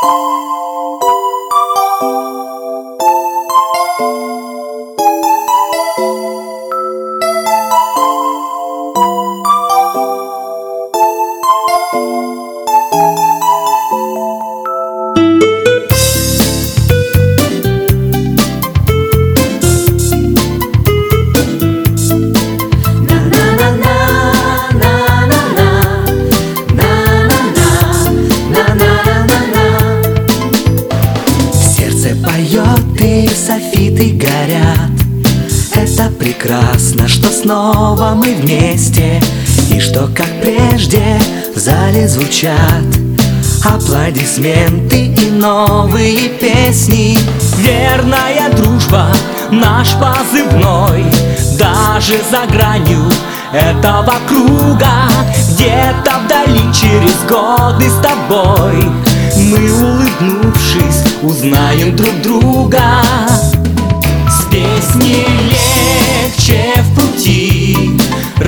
Поет и софиты горят. Это прекрасно, что снова мы вместе, и что, как прежде, в зале звучат аплодисменты и новые песни. Верная дружба, наш позывной, даже за гранью этого круга. Где-то вдали через годы с тобой мы, улыбнувшись, узнаем друг друга. С песней легче в пути,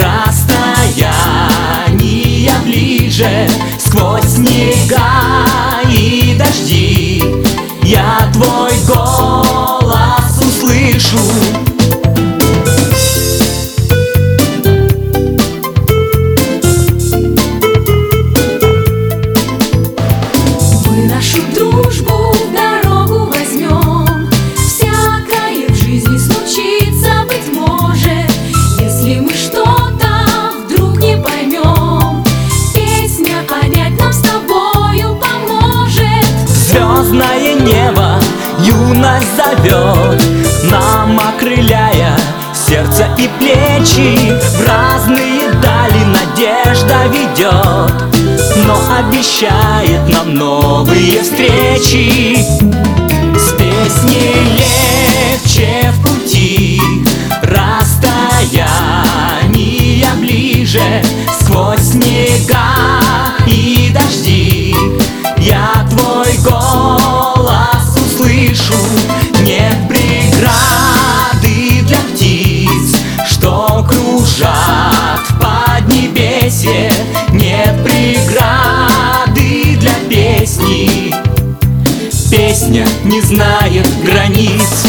расстояния ближе. Сквозь снега и дожди я твой голос услышу. Нашу дружбу в дорогу возьмем. Всякое в жизни случится, быть может, если мы что-то вдруг не поймем. Песня понять нам с тобою поможет. Звездное небо юность зовет, нам окрыляя сердце и плечи. В разные дали надежда ведет, но обещает нам новые встречи. С песней легче в пути, расстояния ближе. Сквозь снега и дожди я твой голос услышу. Нет преграды для птиц, что кружат в поднебесье. Нет преграды для песни, песня не знает границ.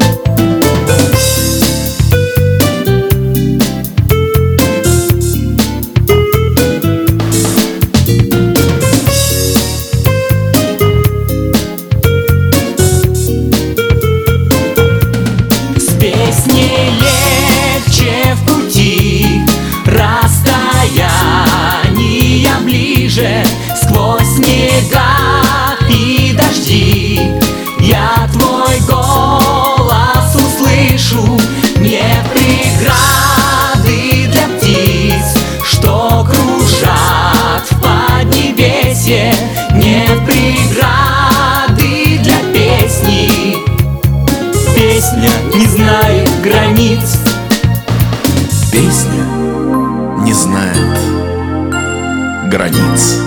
С песней легче в пути, расстояния ближе. Сквозь снега и дожди я твой голос услышу. Нет преграды для птиц, что кружат в поднебесье. Нет преграды для песни, песня не знает границ. Песня не знает границ.